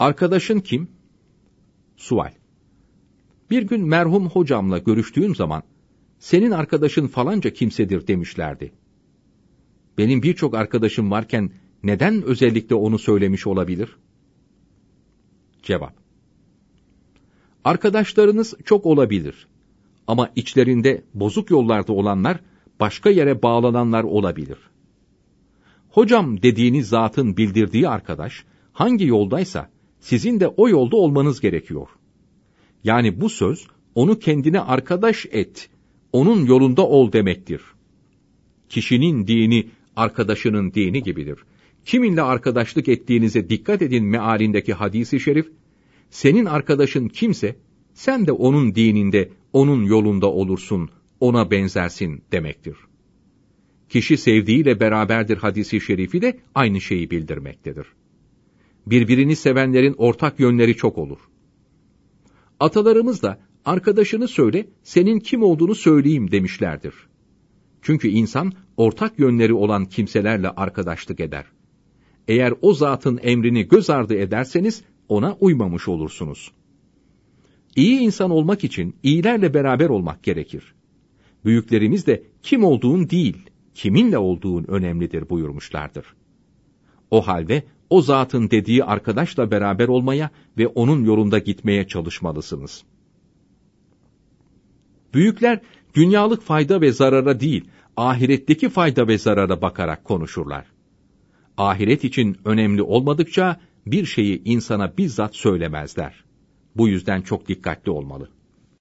Arkadaşın kim? Sual. Bir gün merhum hocamla görüştüğüm zaman, senin arkadaşın falanca kimsedir demişlerdi. Benim birçok arkadaşım varken, neden özellikle onu söylemiş olabilir? Cevap. Arkadaşlarınız çok olabilir. Ama içlerinde bozuk yollarda olanlar, başka yere bağlananlar olabilir. Hocam dediğiniz zatın bildirdiği arkadaş, hangi yoldaysa, sizin de o yolda olmanız gerekiyor. Yani bu söz, onu kendine arkadaş et, onun yolunda ol demektir. Kişinin dini, arkadaşının dini gibidir. Kiminle arkadaşlık ettiğinize dikkat edin mealindeki hadis-i şerif, senin arkadaşın kimse, sen de onun dininde, onun yolunda olursun, ona benzersin demektir. Kişi sevdiğiyle beraberdir hadis-i şerifi de aynı şeyi bildirmektedir. Birbirini sevenlerin ortak yönleri çok olur. Atalarımız da, arkadaşını söyle, senin kim olduğunu söyleyeyim demişlerdir. Çünkü insan, ortak yönleri olan kimselerle arkadaşlık eder. Eğer o zatın emrini göz ardı ederseniz, ona uymamış olursunuz. İyi insan olmak için, iyilerle beraber olmak gerekir. Büyüklerimiz de, kim olduğun değil, kiminle olduğun önemlidir buyurmuşlardır. O halde, o zatın dediği arkadaşla beraber olmaya ve onun yolunda gitmeye çalışmalısınız. Büyükler, dünyalık fayda ve zarara değil, ahiretteki fayda ve zarara bakarak konuşurlar. Ahiret için önemli olmadıkça, bir şeyi insana bizzat söylemezler. Bu yüzden çok dikkatli olmalı.